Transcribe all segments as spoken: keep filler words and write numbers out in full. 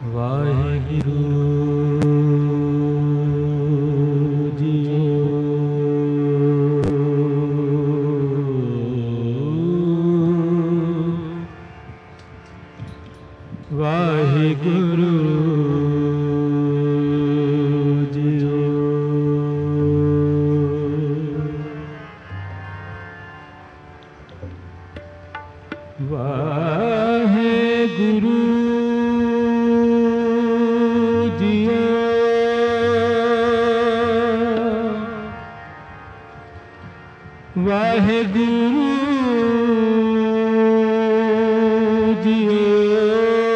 ਵਾਹਿਗੁਰੂ ਜੀਓ। ਵਾਹਿਗੁਰੂ ਜੀਓ। ਵਾਹਿਗੁਰੂ ਵਾਹਿਗੁਰੂ ਜੀਓ।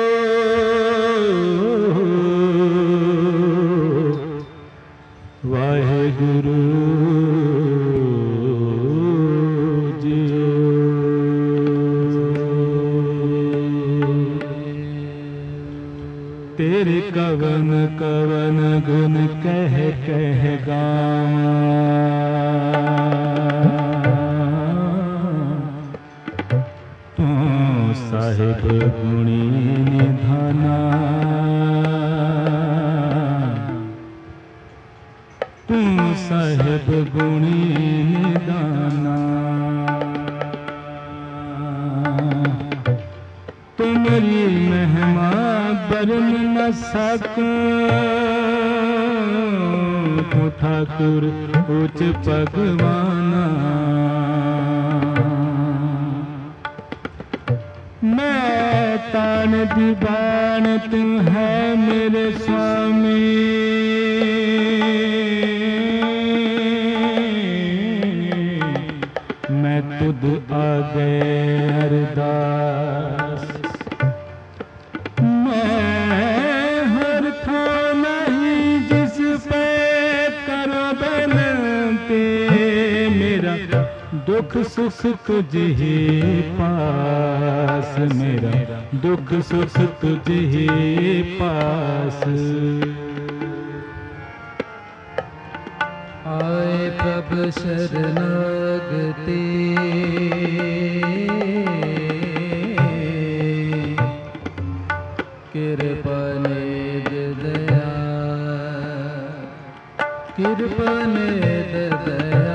ਵਾਹਿਗੁਰੂ ਜੀਓ। ਤੇਰੇ ਕਵਨ ਕਵਨ ਗੁਣ ਕਹਿ ਕਹਿ ਗਾਵਾਂ, ਸਾਹਿਬ ਗੁਣੀ ਨਿਧਾਨਾ। ਤੂੰ ਸਾਹਿਬ ਗੁਣੀ ਨਿਧਾਨਾ। ਤੁਮਰੀ ਮਹਿਮਾ ਬਰਨ ਨ ਸਕੂੰ, ਤੂੰ ਠਾਕੁਰ ਉੱਚ ਭਗਵਾਨਾ। ਮੈਂ ਤਾਨ ਦੀ ਬਾਣ ਤੂੰ ਹੈ ਮੇਰੇ ਸੁਆਮੀ। ਮੈਂ ਤੁਧ ਆਗੇ ਅਰਦਾਸ। ਮੈਂ ਹਰ ਥਾਂ ਨਹੀਂ ਜਿਸ ਪੇ ਕਰੋ ਬੇਨਤੀ। ਮੇਰਾ ਦੁੱਖ ਸੁਖ ਤੁਝ ਹੀ ਪਾਸ। ਮੇਰਾ ਦੁੱਖ ਸੁਖ ਤੁਝ ਹੀ ਪਾਸ। ਆਏ ਪ੍ਰਭ ਸ਼ਰਨਾਗਤੀ, ਕਿਰਪਾ ਨਿਧ ਦਇਆ। ਕਿਰਪਾ ਨਿਧ ਦਇਆ।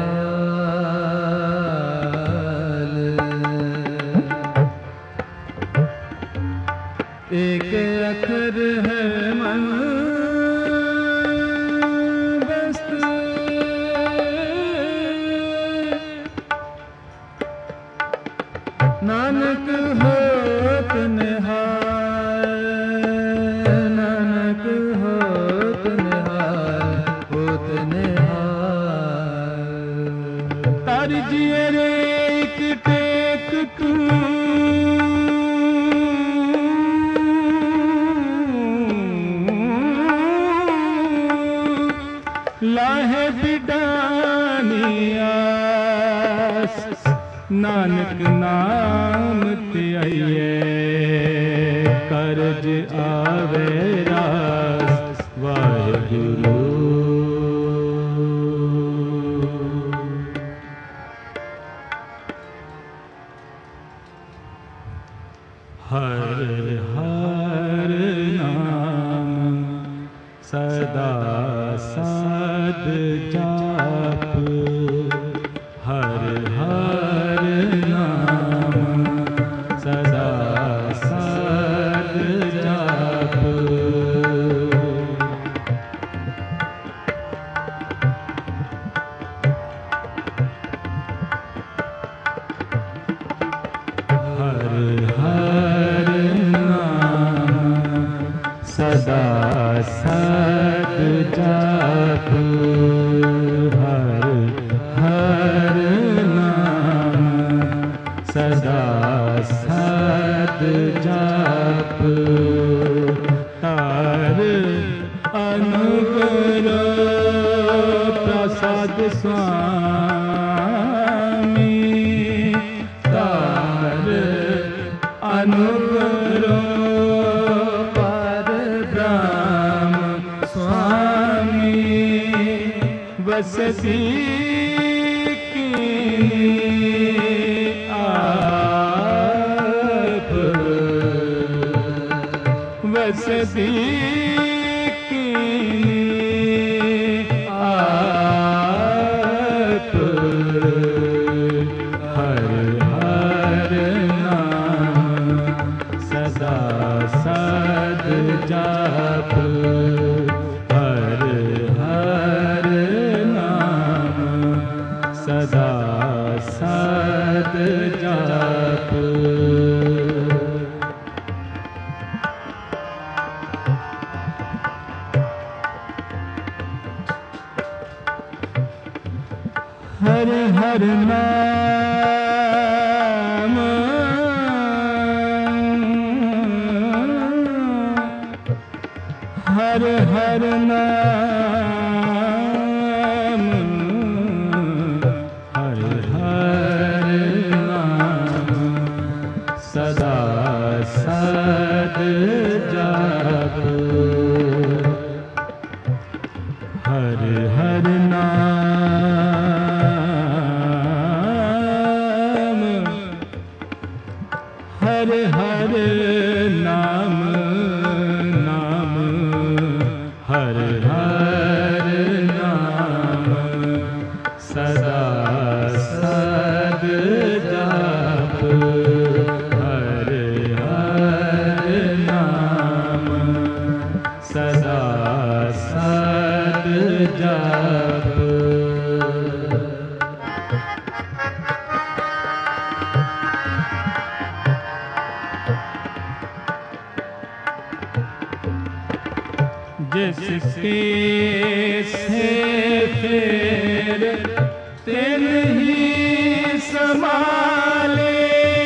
एक अखर है मन बस्त, नानक होत निहाल। नानक होत निहाल, होत निहाल। तार जिए रे एक टेक तू, लाहे बिडानी आस। नानक नाम ते आइए करज आवे रास। वाहिगुरू हर हर नाम सदा साध जाप। हर हर नाम सदा साध जाप। हर हर नाम सदा साध जाप। हर हर नाम सदा साध जाप। तार अनुग्रह प्रसाद स्वामी। तार अनुग्रह पर ब्रह्म स्वामी। बसती की आप। बस नजदीकी आप हर हर नाम सदा सद जाप हर हर नाम सदा सद जाप हर हर नाम हर हर नाम हर हर नाम सदा सद जाप हर हर नाम हर हर नाम नाम हर हर नाम सदा सद जाप हर हर नाम सदा सद जाप जिसके से फेर तिन ही संभाले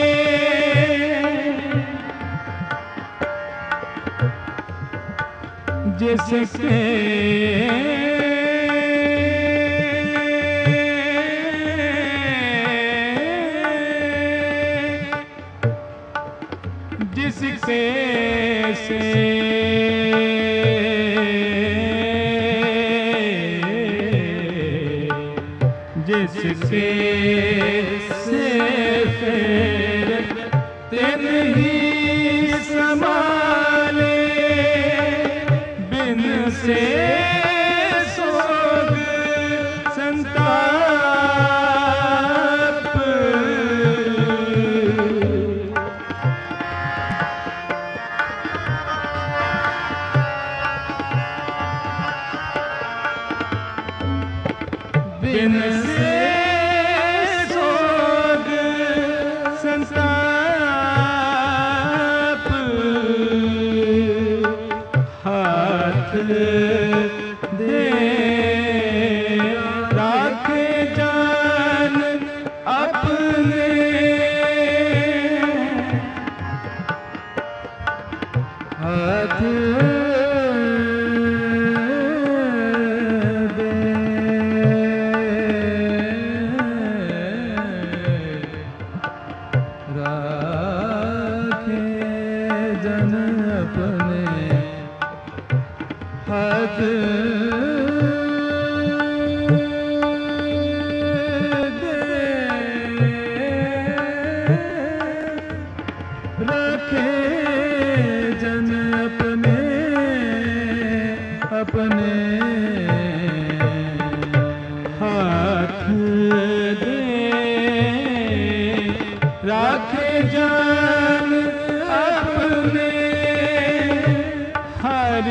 जिसके जिसके से जिसके से फेर तिन ही संभाले बिन से सोग संताप बिन से सोग संताप हाथ दे राखे जान अपने हाथ हाथ दे रखे जन अपने अपने हाथ दे रखे जन अपने हर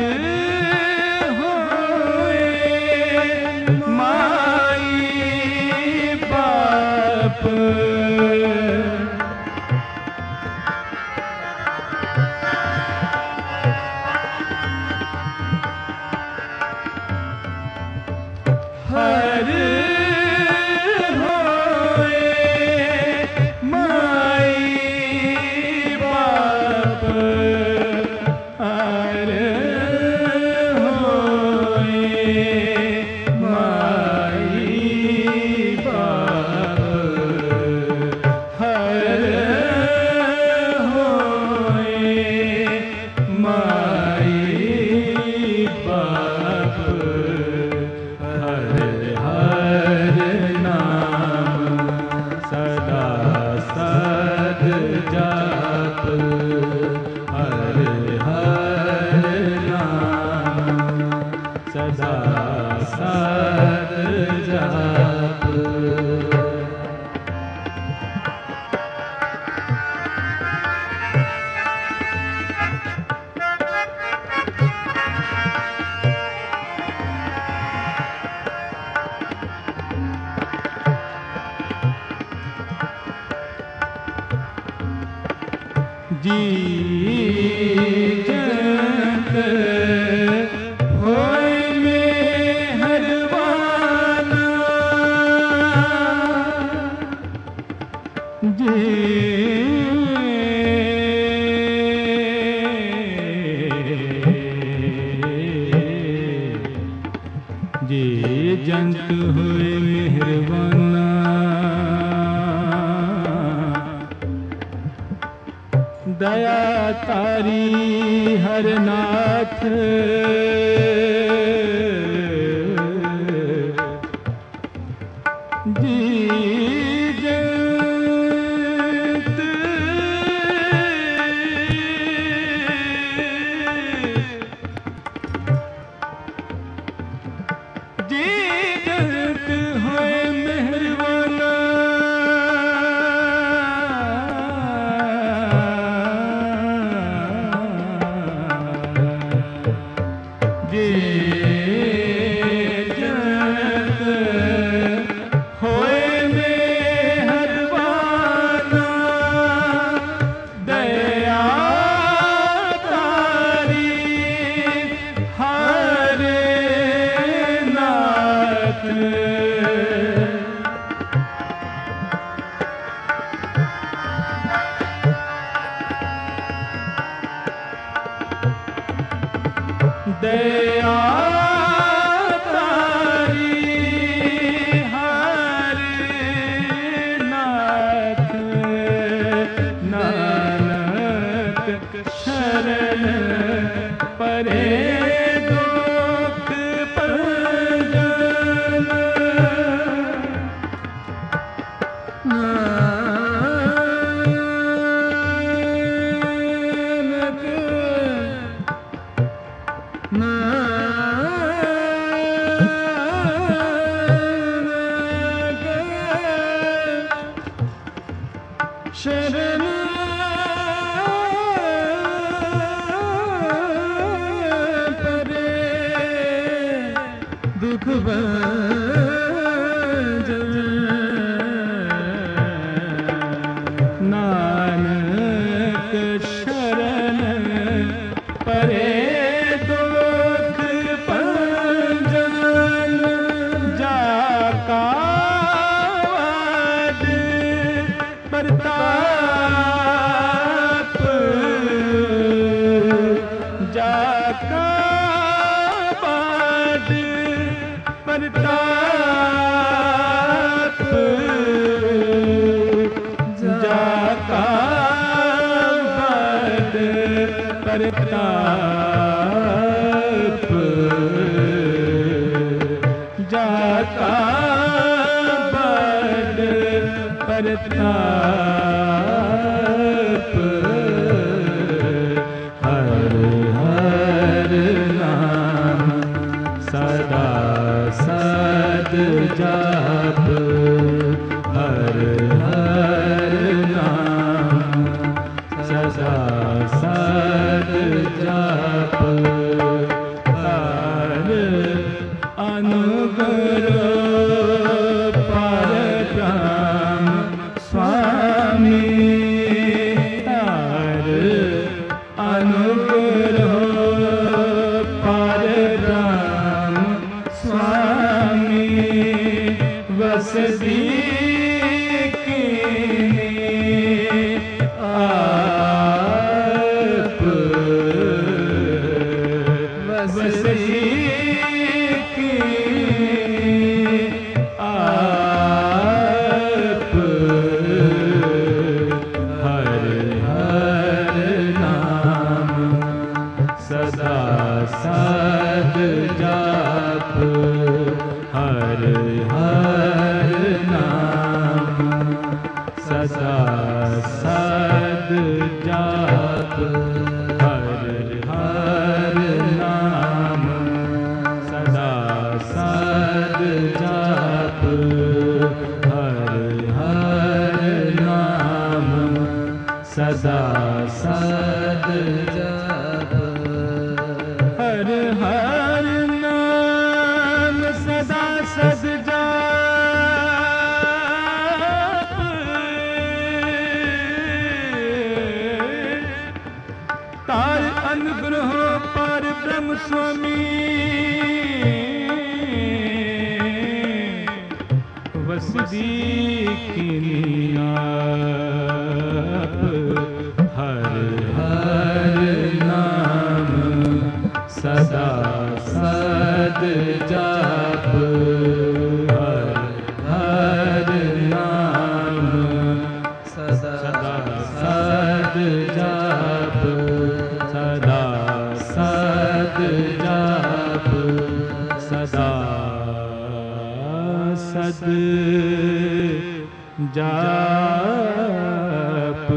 हर होए माई बाप हर होए माई बाप जी जंत होए मेहरबाना जी जी जंत हुए मेहरबाना दया तारी हरनाथ जी जंत जी जंत होए मेहरबाना जी जंत होए मेहरबाना दया तारी हरे नाथ दया तारी हरे नाथ नानक शरण परे दुख पंजन नानक शरण परे दुख भंजन नानक शरण परे दुख पंजन जाका वाद प्रताप जाका वाद प्रताप जाका वाद प्रताप जाका बड़ प्रताप हर हर नाम सदा सद जाप हर हर नाम सदा सद जाप हर अनुग्रह परब्रह्म स्वामी हर अनुग्रह परब्रह्म स्वामी वसती आप वसती आप हर हर नाम सदा सद जाप हर हर नाम सदा सद जाप हर हर नाम सदा सद जाप हर हर नाम सदा सद जाप हर हर नाम सदा सद जाप जाप।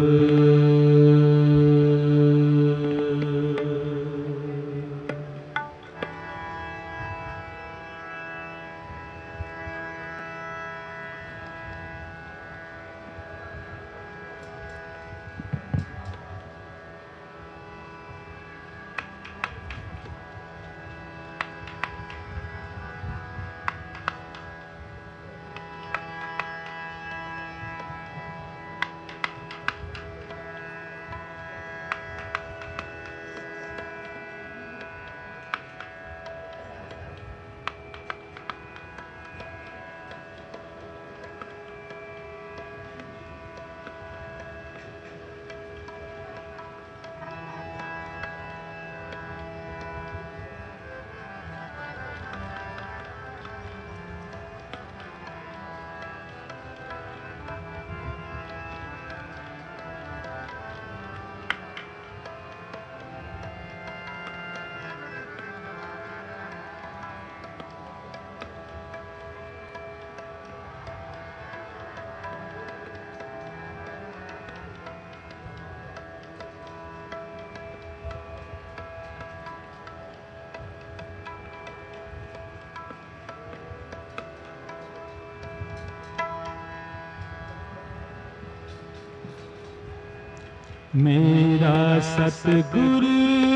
मेरा सतगुरु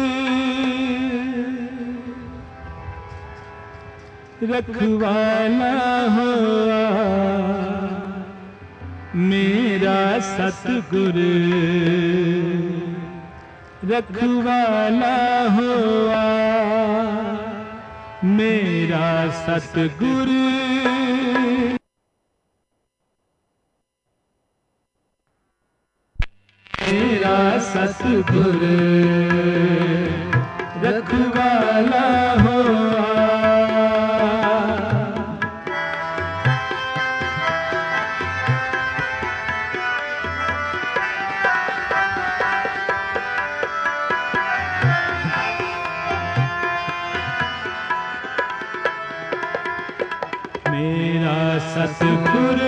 रखवाला हुआ, मेरा सतगुरु रखवाला हुआ, मेरा सतगुरु मेरा सतगुरु रखवाला हुआ। मेरा सतगुरु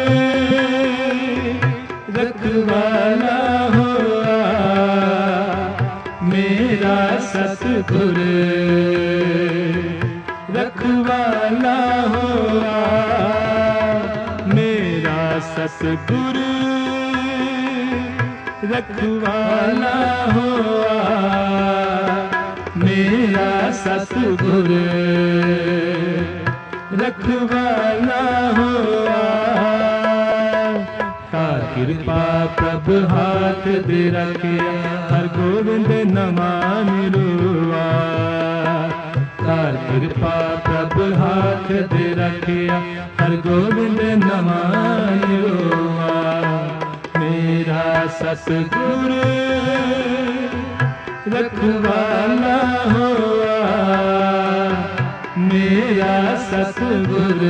रखवाला हुआ, मेरा सतगुरु रखवाला हुआ, मेरा सतगुरु रखवाला हुआ, मेरा सतगुरु रखवाला हुआ। कृपा प्रभ हाथ दे रखिया, हर गोविंद नमामि रुआ। तार कृपा प्रभ हाथ दे रखिया, हर गोविंद नमामि रुआ। मेरा सतगुरु रखवाला हुआ, मेरा सतगुरु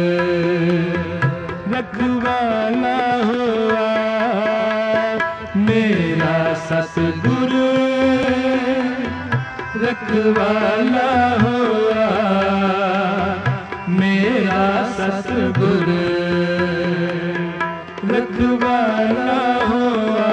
रखवाला हुआ, मेरा सतगुरु रखवाला हुआ, मेरा सतगुरु रखवाला हुआ।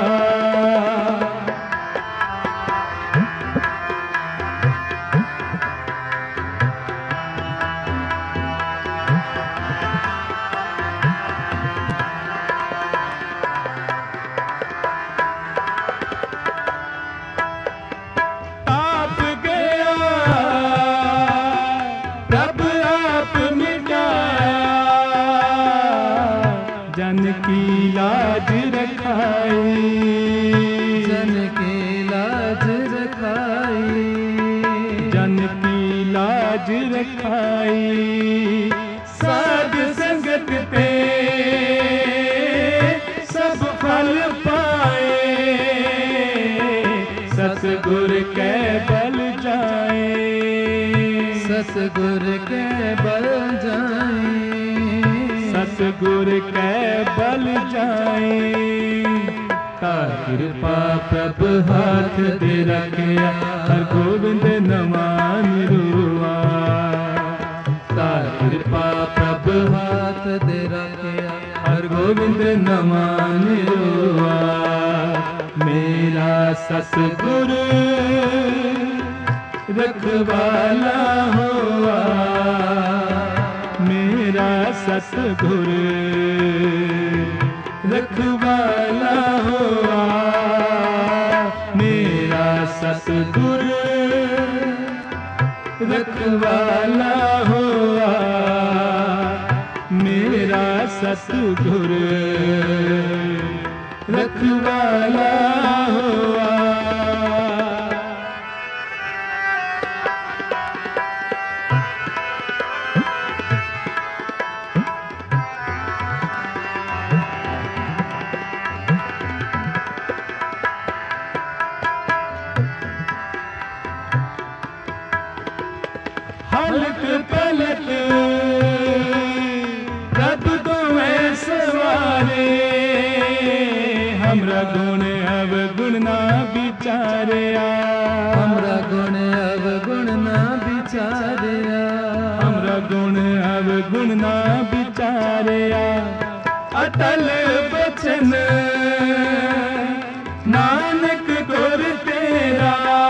जन की लाज रखाई, जन की लाज रखाई, जन की लाज रखाई। साध संगत पे सब फल पाए, सतगुर के बल जाए, सतगुर के बल जाए, सतगुर के बल जाए। तार कृपा प्रभ हाथ दे रखिया, हर गोविंद नमामि रुआ। तार कृपा प्रभ हाथ दे रखिया, हर हर गोविंद न मानिरुआ। मेरा सतगुरु रखवाला हुआ, मेरा सतगुरु रखवाला हुआ, मेरा सतगुरु रखवाला हुआ, मेरा सतगुरु रखवाला हुआ। हलक पलक प्रभु तुम्हें सवारे, हमरा गुण अवगुण ना विचारिया, हमरा गुण अवगुण ना विचारिया, हमरा गुण अवगुण ना विचारिया। अटल बचन नानक गुर तेरा,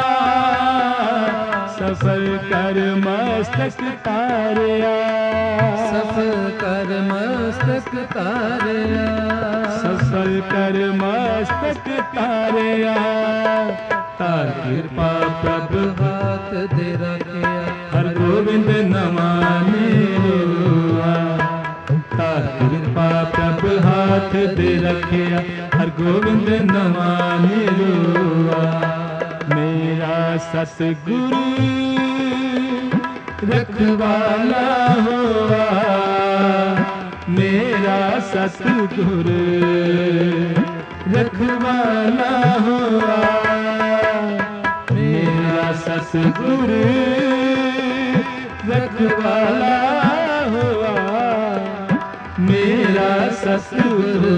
सफल कर मस्तक तारिया, सफल कर मस्तक तारिया, सफल कर मस्तक तारिया। तार कृपा प्रभु हाथ दे रखिया, हर गोविंद न मानिरुआ। तार कृपा प्रभु हाथ दे रखिया, हर गोविंद न मानिरुआ। मेरा सतगुरु रखवाला हुआ, मेरा सतगुरु रखवाला हुआ, मेरा सतगुरु रखवाला हुआ, मेरा सतगुरु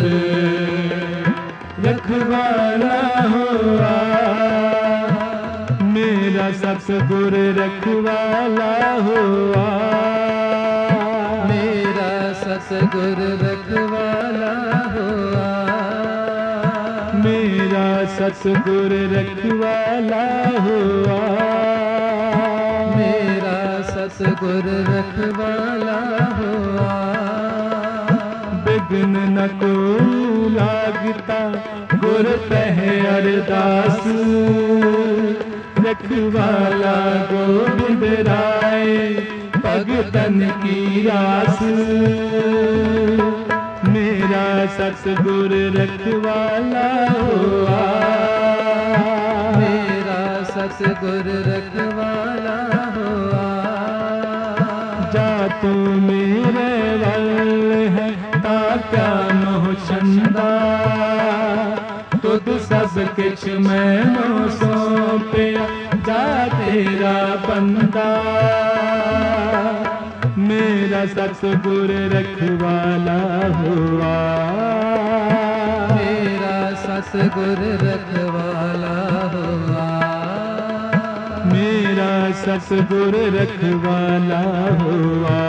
रखवाला हुआ, मेरा सतगुरु रखवाला हुआ, मेरा सतगुरु रखवाला हुआ, मेरा सतगुरु रखवाला हुआ, मेरा सतगुरु रखवाला हुआ। बिघ्न न को लागता गुर पह अरदास, रखवाला गोविंद राय भगतन की रास। मेरा सतगुरु रखवाला हुआ, मेरा सतगुरु रखवाला हुआ। जा तू मेरे वल है ताका मोह छंदा, तुद सब किछ मैनू सौंपिया जा तेरा बंदा। मेरा सतगुरु रखवाला हुआ, मेरा सतगुरु रखवाला हुआ, मेरा सतगुरु रखवाला हुआ,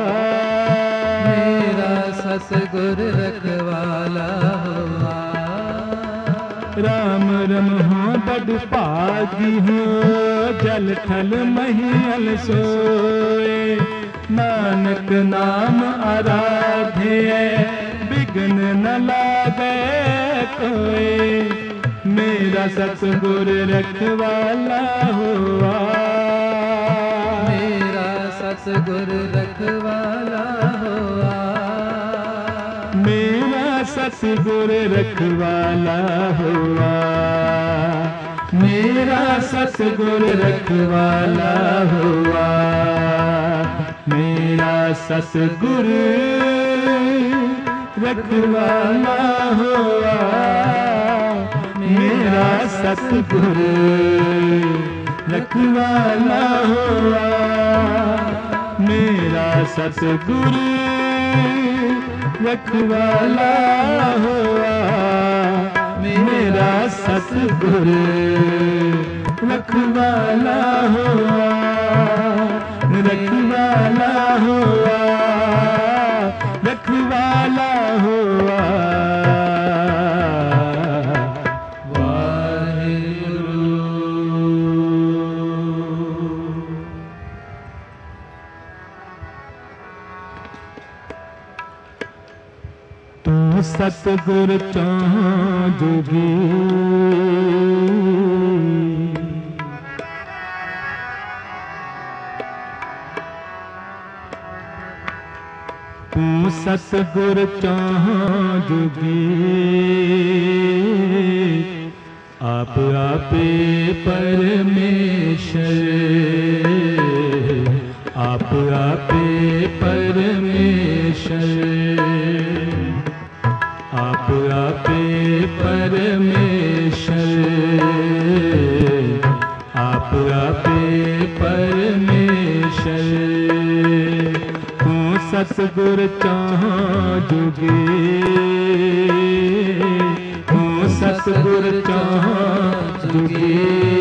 मेरा सतगुरु रखवाला हुआ। राम रम हो बड़ भागी हो, जल थल महियल सोए। नानक नाम आराध्य बिघ्न न लागे कोई। मेरा सतगुरु रखवाला हुआ, मेरा सतगुरु रखवाला हुआ, मेरा सतगुरु रखवाला हुआ, मेरा सतगुरु रखवाला हुआ, मेरा सतगुरु रखवाला हुआ, मेरा सतगुरु रखवाला हुआ, मेरा सतगुरु रखवाला हुआ, मेरा सतगुरु रखवाला हुआ, रखवाला हुआ, रखवाला हुआ। सतगुर चाह जोगी तू सतगुर चाह जोगी आप आपे परमेश्वर आप आपे परमेश्वर आप आपे परमेश्वर आप आपे परमेश्वर तू सतगुर चाह जोगी तू सतगुर चाह जोगी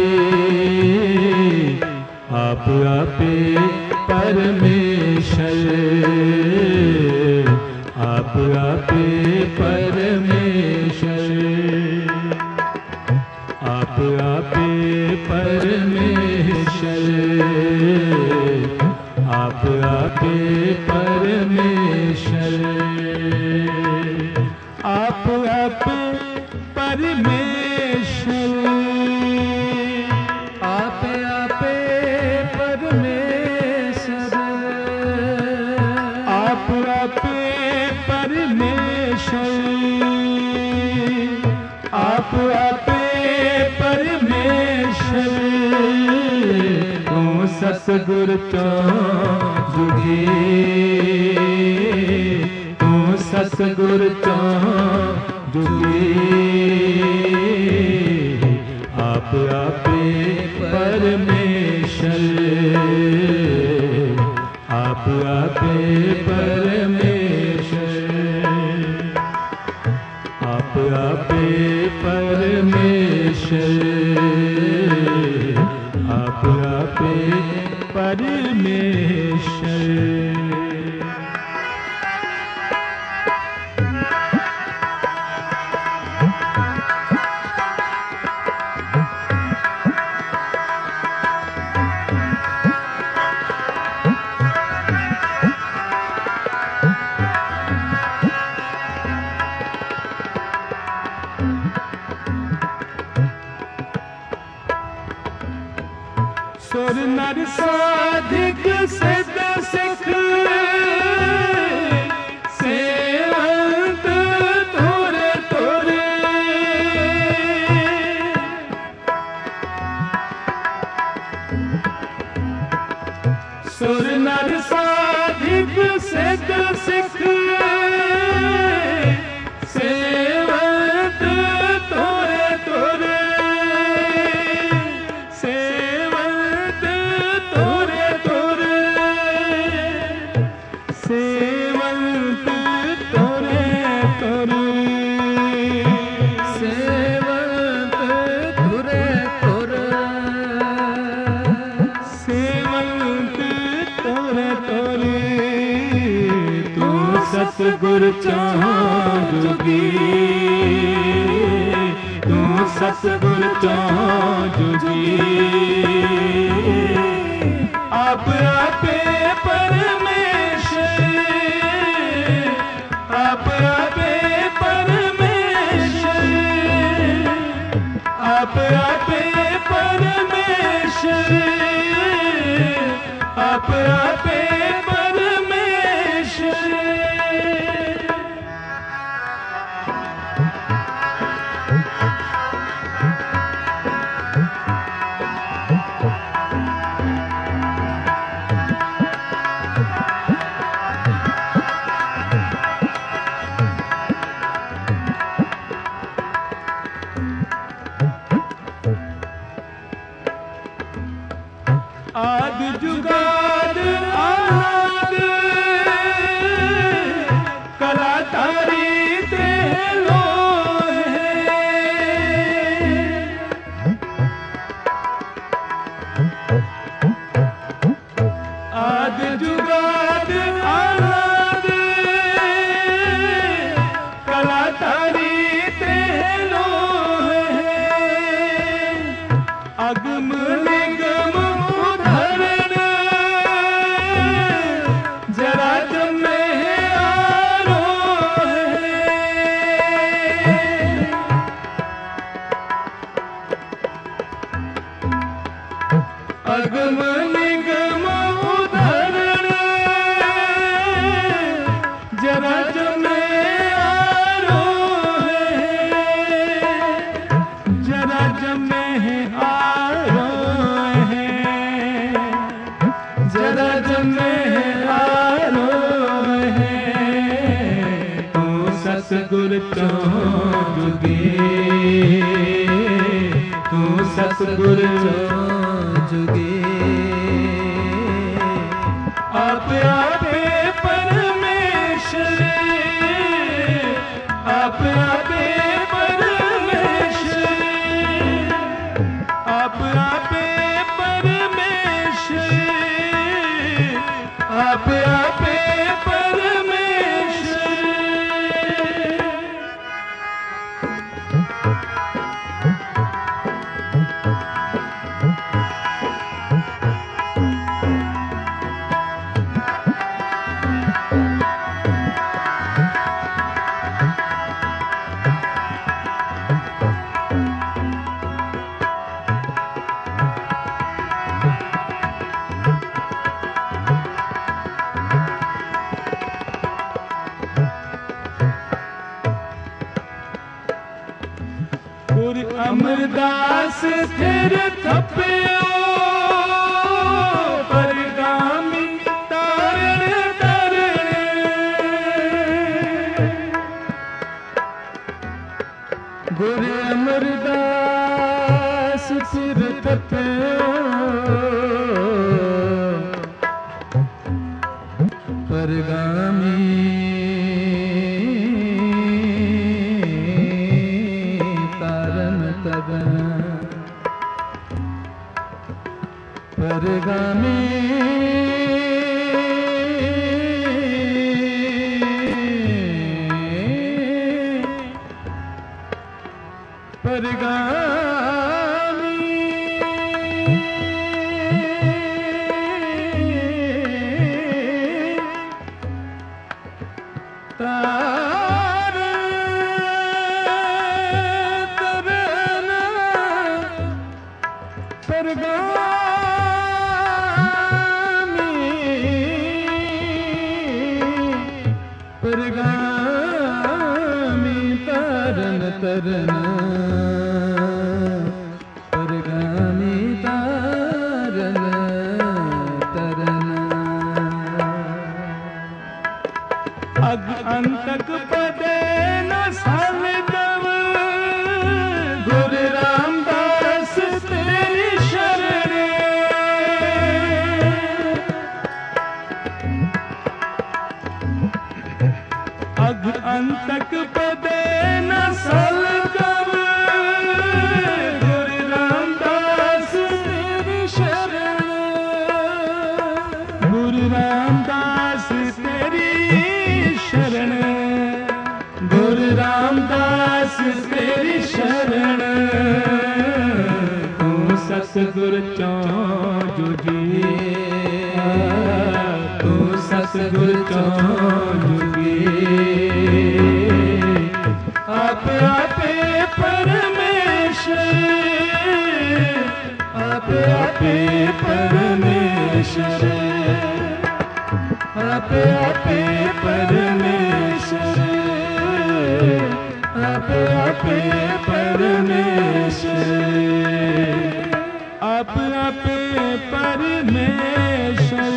आप आपे परमेश्वर आप आपे परमेश्वर आप आपे परमेश्वर आप आपे परमेश्वर आप आपे परमेश्वर आप आपे परमेश्वर आप आपे परमेश्वर आप आपे परमेश्वर तू सतगुर चाह जोगी तू सतगुर चाह जोगी आप आपे परमेश्वर आप आपे परमेश्वर आप आपे परमेश्वर आप आपे परमेश्वर सुर नर साधिक सिद्ध सिख सेवंत तुरे तुरे सुर नर साधिक सिद्ध सिख सेवंत तुरे तुरे सेवंत तुरे तुरे सेवंत तुरे तुरे सेवंत तुरे तुरे सेवंत तुरे तुरे तू सतगुर चाह जोगी तू सतगुर चाह जोगी आप आपे परमेश्वर आप आपे परमेश्वर आप आपे परमेश्वर आप आपे परमेश्वर आदि जुगाद आनाद कला तारी तेलो है आदि जुगाद आनाद कला तारी तेलो है अगम निगम उधरण चौं जुगे, तू सतगुर चौं जुगे। आप आपे परमेश्वर, आप आपे परमेश्वर, आप आपे परमेश्वर, आप आपे परमेश्वर। अमरदास फिर थप्पियो परगामी तारण तरणे, गुरु अमरदास फिर थप्पियो परगामी परगामी परगामी तार तरना परगामी, परगामी तारन तरना, परगामी तारन तरना। अग अंतक पदे न साविदव, गुरु रामदास तेरी शरणे, अग अंतक पदे न सलगव, गुरु रामदास तेरी शरण, गुरु रामदास तेरी शरण, गुरु रामदास तेरी शरण। तू सतगुर चौं जुगे, तू सतगुर चौं जुगे, आप आपे परमेश्वर, आप आपे परमेश्वर, आप आपे परमेश्वर, आप आपे परमेश्वर, आप आपे परमेश्वर,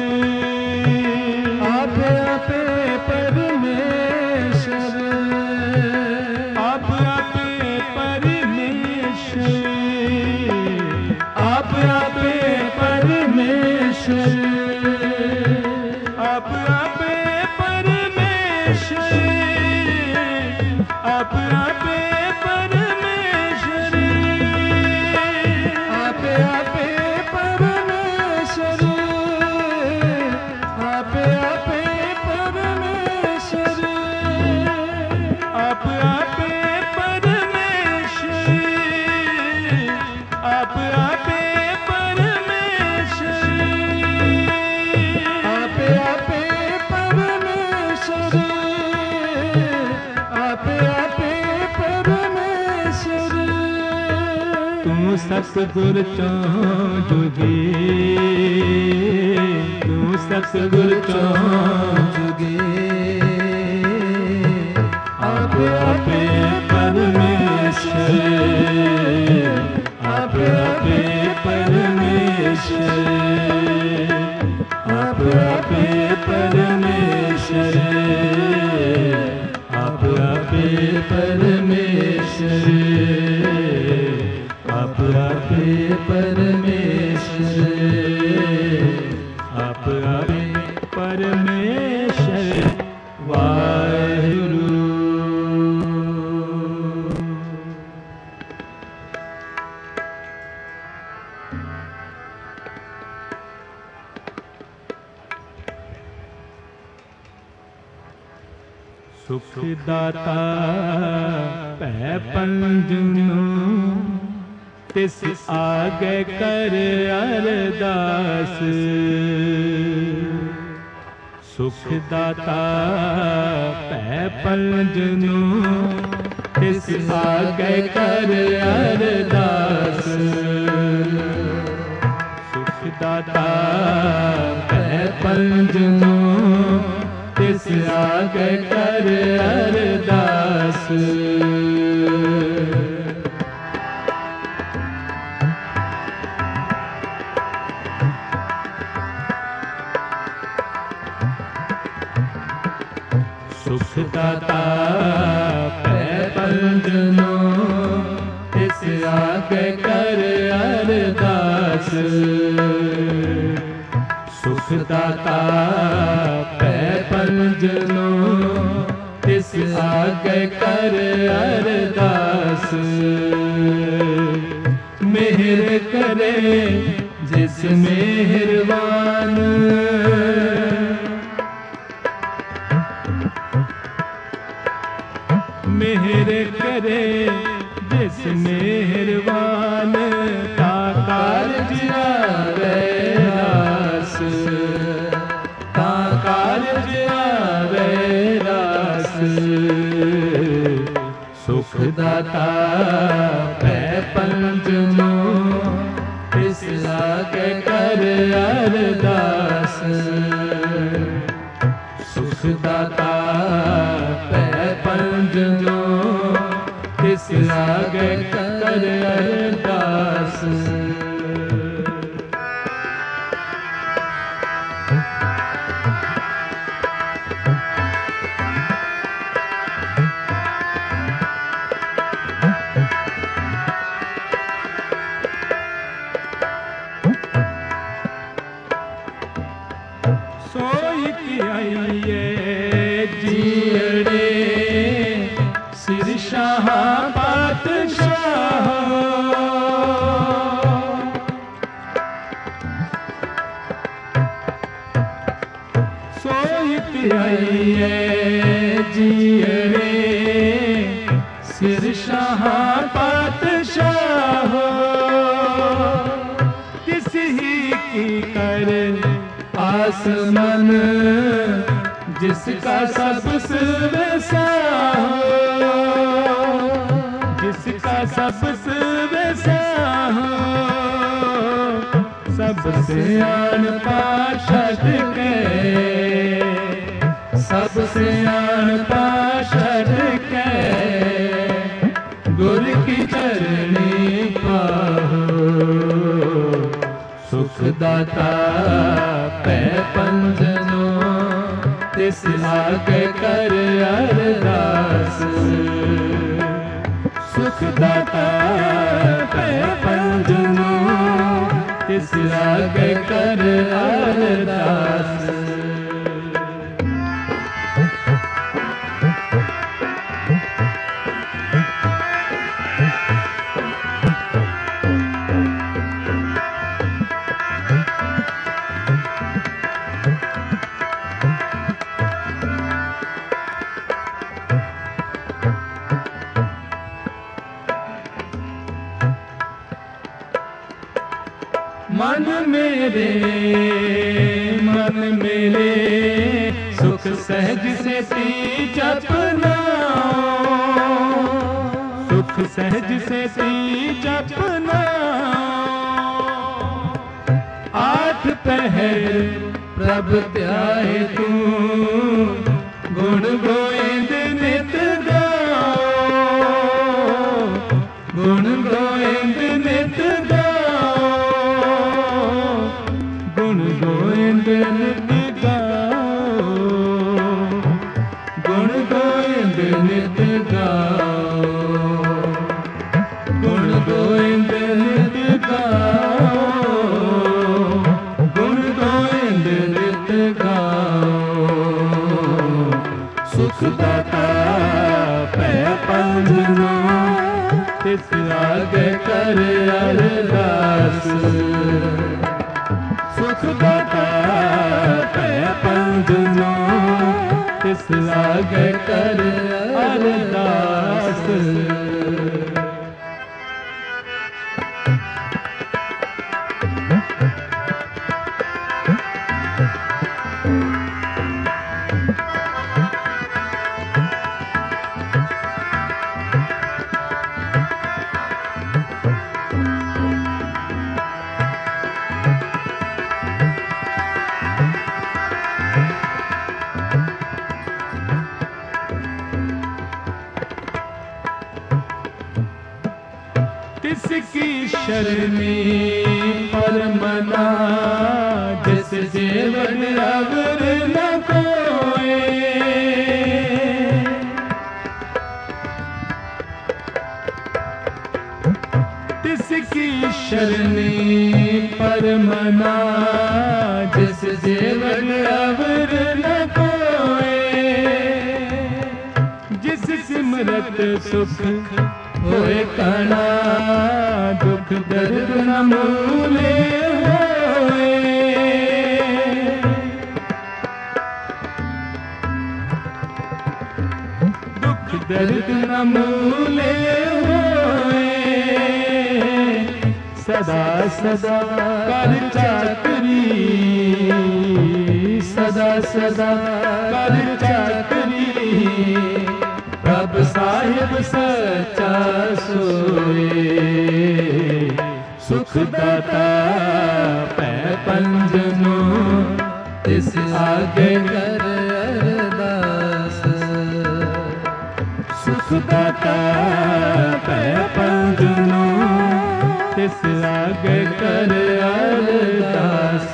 आप आपे परमेश्वर, आप आपे परमेश्वर, आप आपे परमेश्वर, आप आपे परमेश्वर, आप आपे परमेश्वर, आप आपे परमेश्वर, आप आपे परमेश्वर, आप आपे परमेश्वर, आप आपे परमेश्वर, आप आपे परमेश्वर, आप आपे परमेश्वर। तू सतगुर चौं जुगे, तू सतगुर चौं जुगे, आप आपे परमेश्वर, आप आपे परमेश्वर, आप आपे परमेश्वर, आप आपे आप आपे परमेश्वर, आप आपे परमेश्वर वाहिगुरु। सुख दाता पै पंजनू, तिस आगे कर अरदास। सुख दाता पै पंजनू, तिस आगे कर अरदास। सुख दाता पै पंजनू, तिस आगे कर अरदास। सुख दाता पै पंजनू, तिस आगे कर अरदास। सुख दाता पै पंजनू, तिस आगे कर अरदास। मेहर करे जिस मेहरबान, मेहर करे जिस मेहरबान, ता कारज आवे रास, ता कारज आवे रास। सुख दाता पै पंजनू, तिस आगे कर अरदास। सुख दाता पै पंजनू, तिस आगे कर अरदास। सोई की आइए जीअड़े, सिर शाह पातशाह। सोई की आइए जीअड़े, सिर शाह पातशाह। किस ही की कर आसमान, जिसका सब वैसा हो, जिसका सब वैसा हो। सबसे आन पाशद के, सबसे आन पाशद के, गुर की चरणी पाहो। सुख दाता पै पंजनू, तिस आगे कर अरदास। सुख दाता पै पंजनू, तिस आगे कर अरदास। मन मेरे, मन मेरे, सुख सहज से ती जपना। सुख सहज से ती जपना। आठ पहर प्रभ ध्याए तू, गुण गोविंद नित गाओ। गुण गोविंद नित गाओ, गुण गोविंद नित गाओ। गुण गोविंद नित गाओ। तिस आगे कर अरदास। सुख दाता पै पंजनो तिस आगे कर अरदास। तिसकी शरणी परमना जिस जीवन अवर न कोए। तिसकी शरणी परमना जिस जीवन अवर न कोए। जिस सिमरत सुख होए कणा दुख दर्द न मूले होए। दुख दर्द न मूले होए। सदा सदा कर चाकरी सदा सदा कर चाकरी। प्रभ साहिब सच्चा सोए। सुख दाता पै पंजनो तिस आगे कर अरदास। सुख दाता पै पंजनो तिस आगे कर अरदास।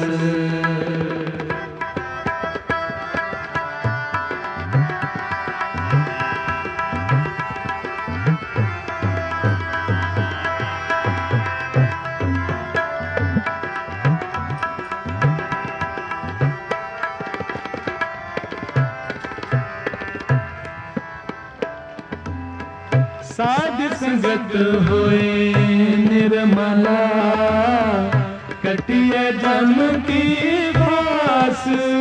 साध संगत होए निर्मला कटिए जन्म की भास।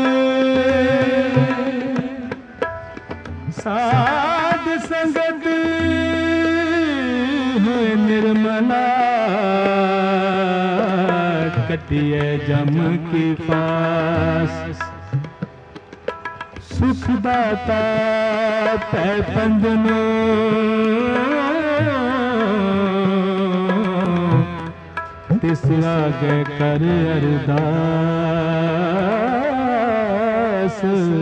साध संगत होए निर्मला कटिए जन्म की फास। सुख दाता पै पंजनो तिस आगे कर अरदास।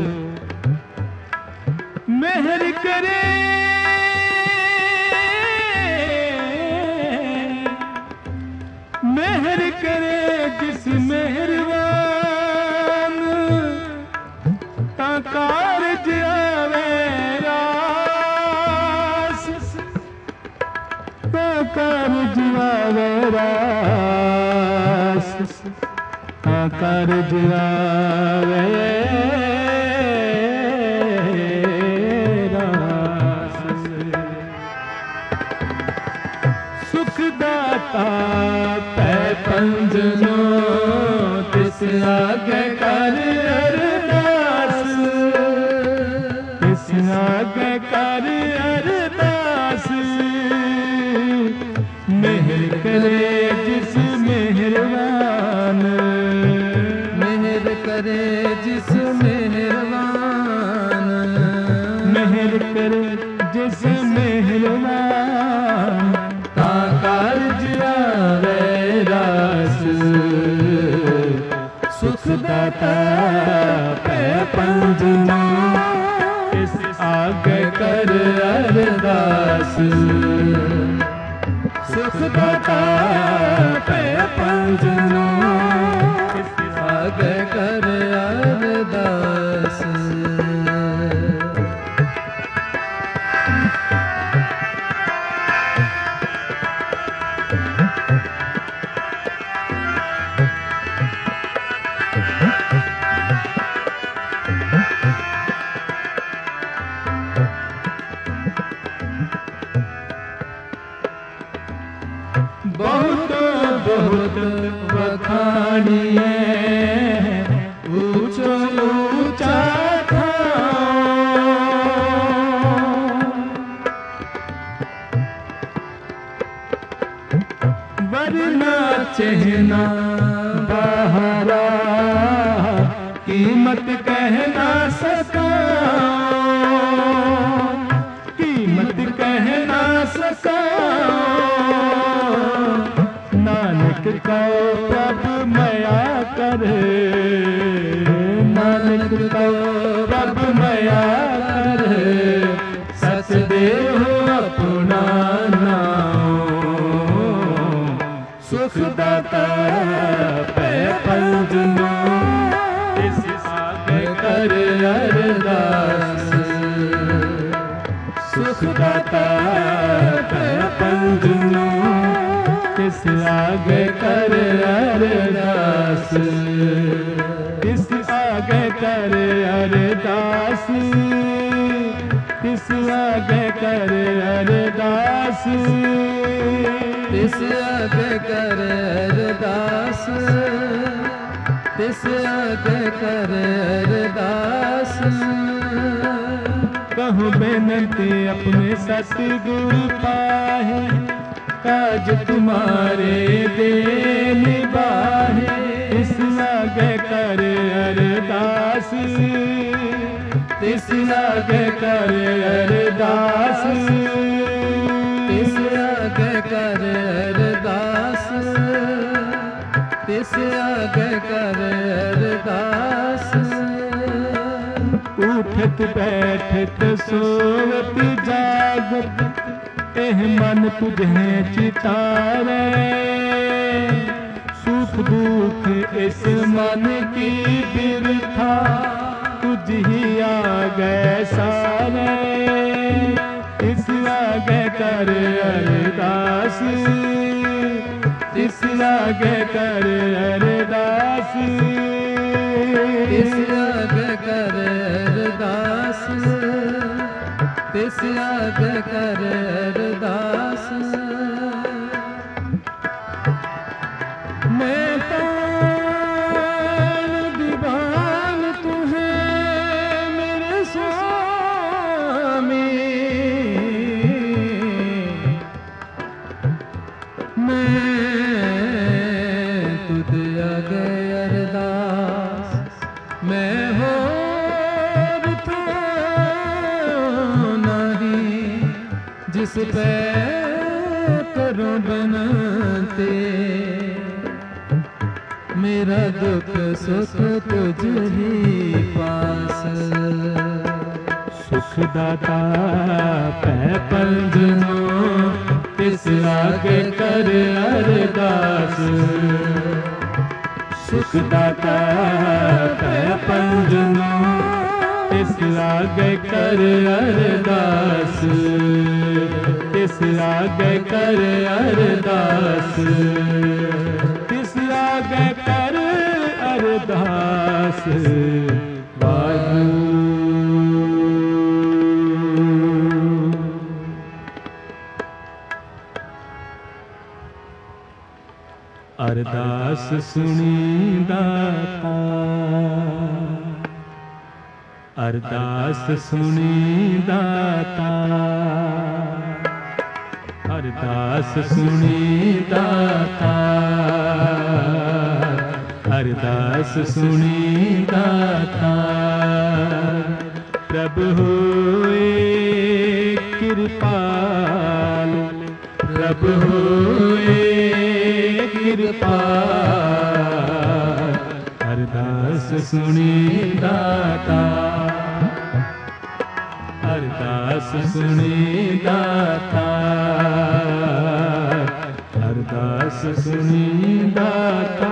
मेहर करे मेहर करे जिस मेहरबान ता कारज आवे रास। ता कारज आवे रास। ता कारज आवे रास। सुख दाता पै पंजनो तिस आगे कर अरदास। तिस आगे कर अरदास। मेहर करे जिस मेहरबान। मेहर करे जिस मेहरबान। मेहर करे जिस मेहरबान। ता कारज आवे रास। सुख दाता पै पंजनो तिस आगे कर अरदास। सुख दाता पै पंजनो तिस आगे कर अरदास। बहुत बहुत बखानिए ऊंचो ऊंचा था वरना चहना बहारा कीमत कह ना सका कीमत कह ना सका नानक को प्रभ मया करे नानक को प्रभ मया करे सचदेव अपना नाम सुखदाता पै पंजनो इस आगे कर अरदास सुखदाता पै पंजनो किस आगे कर अरदास किस आगे कर अरदास किस आगे कर अरदास तिस आगे कर अरदास तिस आगे कर अरदास कहूँ बेनती अपने सतगुरु पाहे काज तुम्हारे दे निभाए इस आगे कर अरदास तिस आगे कर अरदास तिस आगे कर अरदास तिस आगे कर अरदास उठत बैठत सोवत जागत एह मन तुझे चितारे सुख दुख इस मन की बिरथा तुझ ही आ गए सारे इस आगे कर अरदास इस आगे कर अरदास तिस आगे कर अरदास तिस आगे कर अरदास मैं तो दीवान तू है मेरे स्वामी मैं तुझ आगे अरदास मैं हो तो नहीं जिस पे करूं बनते मेरा दुख सुख तुझ ही पास सुखदाता पै पंजनो तिस आगे कर अरदास सुखदाता पै पंजनो तिस आगे कर अरदास तिस आगे कर अरदास तिस आगे कर अरदास वाहिगुरू अरदास सुनी दाता अरदास सुनी दाता अरदास सुनी दाता अरदास सुनी दाता प्रभु होए कृपाल प्रभु होए कृपाल अरदास सुनी दाता अरदास सुनी दाता अरदास सुनी दाता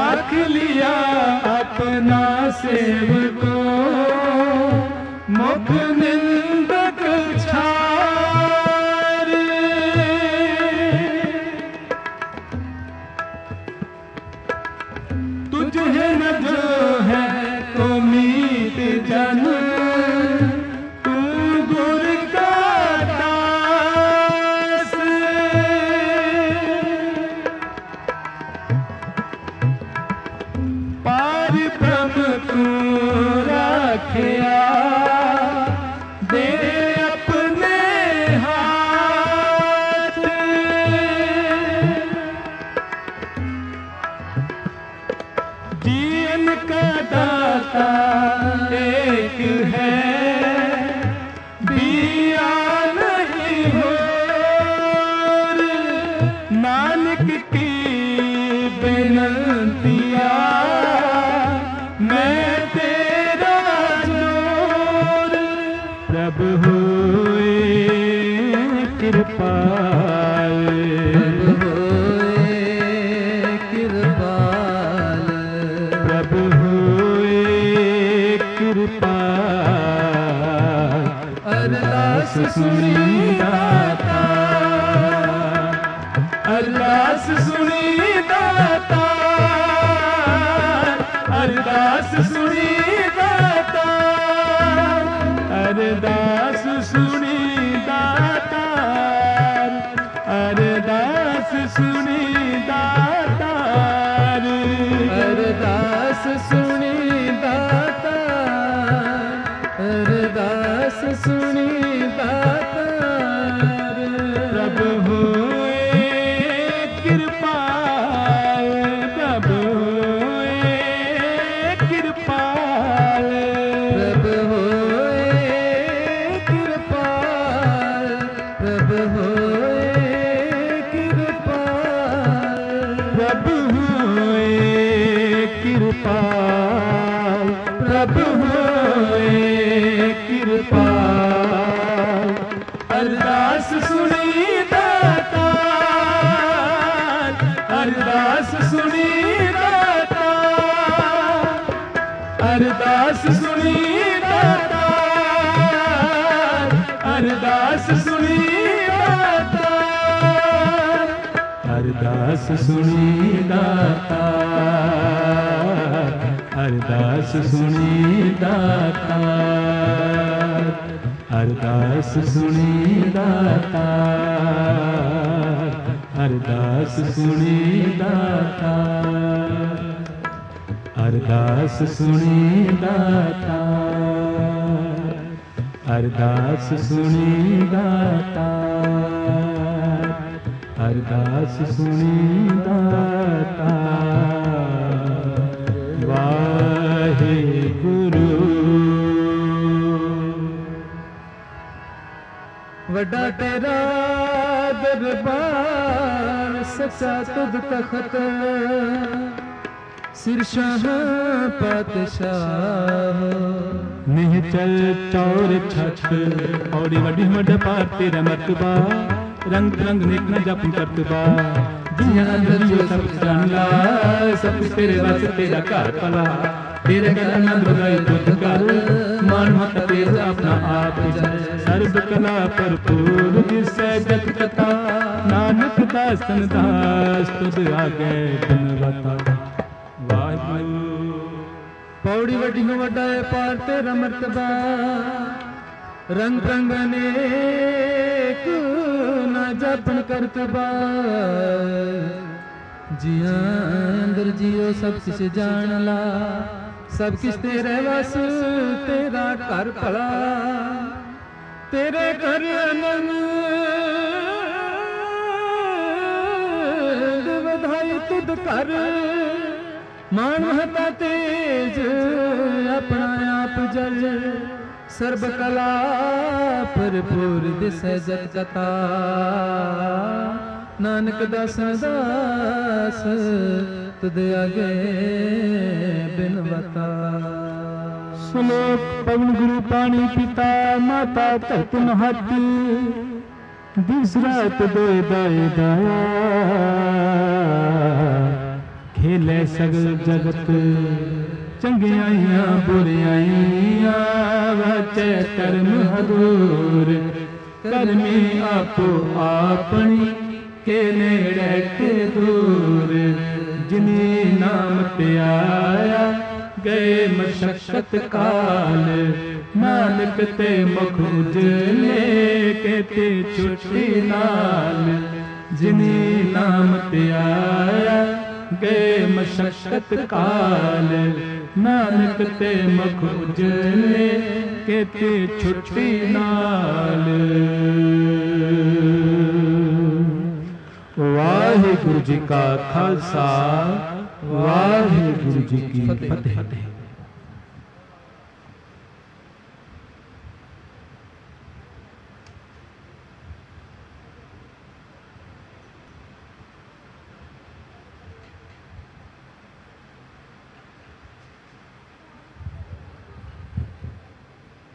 राख लिया अपना सेवको मुख निंदक छार। तुझे न जो है को मीत जन तू गुर का दास। पार ब्रह्म तू राखिया दे अपने हाथ। जीवन का दाता एक है दिया नहीं होर। नानक की बेनतिया मैं तेरा जोर। प्रभु होए कृपाल प्रभु होए कृपाल। प्रभु होए कृपाल। अरदास सुनी दाता अरदास सुनी दाता अरदास सुनी दाता अरदास सुनी दाता अरदास सुनी दाता अरदास सुनी दाता अरदास सुनी दाता। प्रभु होए कृपाल प्रभु होए कृपाल। प्रभु होए कृपाल प्रभु होए कृपाल। प्रभु होए कृपाल प्रभु होए कृपाल। अरदास सुनी दाता अरदास सुनी दाता अरदास सुनी दाता अरदास सुनी दाता अरदास सुनी दाता अरदास सुनी दाता अरदास सुनी दाता अरदास सुनी दाता अरदास सुनी दाता अरदास सुनी दाता अरदास सुनी दाता। वाहिगुरु। वड्डा तेरा दरबार सच्चा तुद तखत सिरशाह पातशाह। निहचल चौर छत औरी वड्डी मड पार तेरा मर्तबा। रंग रंग निक न जप करतबा। जिया अंदर जो सब जान ला सब तेरे वास तेरा घर भला। तेरे घर आनंद बगाई तुझ कर मान मत तेरा अपना आप जल। सर्ब कला भरपूर जिसै जग कथा नानक दासन दास तुझ आगे बिनवता। वाहिगुरु। पौड़ी वड्डी हो वड्डा है पार तेरा मर्तबा। रंग रंग अनेक ना जपन करतबा। जिया अंदर जियो सब किछ जान ला सब किछ तेरे वस तेरा घर भला। तेरे घर आनंद बधाई तुद कर मान महता तेज अपना आप जल। सर्ब कला भरपूर दिसै जग कथा नानक दासन दास तुद आगे बिनवता। श्लोक पवन गुरु पानी पिता माता धरत महती। दूसरा तो दो दाए दाया खेले सगल जगत चंगियाइयां बुरियाइयां वचे कर्म हदूर कर्मी आपो आपनी के नेड़े के दूर जिनी नाम ते आया गए मशक्कत काल नानक ते मुख उजले के ते छुट्टी नाल जिनी नाम ते आया गए मशक्कत काल नानक ते मुख उजले के ते छुट्टी नाल। वाहिगुरु जी का खालसा वाहिगुरु जी की फतेह।